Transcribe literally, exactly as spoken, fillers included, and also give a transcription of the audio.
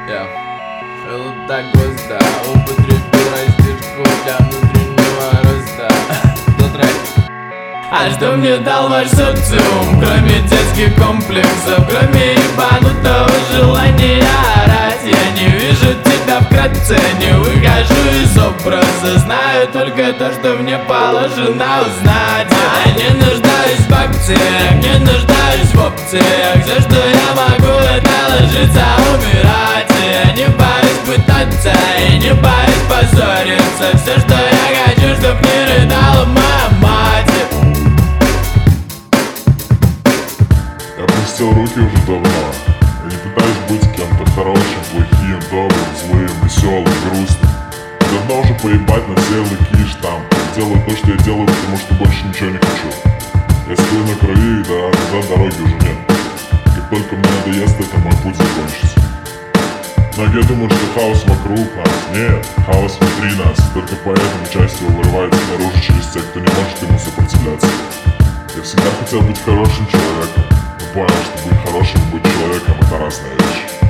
Я так гвозда употребил растяжку для внутреннего роста. До трек. А что мне дал ваш социум, кроме детских комплексов, кроме ебанутого желания орать? Я не вижу тебя вкратце, не выхожу из образа, знаю только то, что мне положено узнать. Я не нуждаюсь в акциях, не нуждаюсь в опциях. Все, что я могу, это ложиться, умирать. Я не боюсь пытаться и не боюсь поссориться. Все, что я хочу, чтоб не рыдала моя мать. Я опустил руки уже давно. Я не пытаюсь быть кем-то хорошим, плохим, добрым, злым, веселым, грустным. Давно уже поебать на все лыки и штампы. Делаю то, что я делаю, потому что больше ничего не хочу. Я стою на крови, да, назад дороги уже нет. Как только мне надоест, это мой путь закончится. Многие думают, что хаос вокруг нас. Нет, хаос внутри нас. Только поэтому часть его вырывается наружу через тех, кто не может ему сопротивляться. Я всегда хотел быть хорошим человеком, но понял, что быть хорошим и быть человеком — это разные вещи.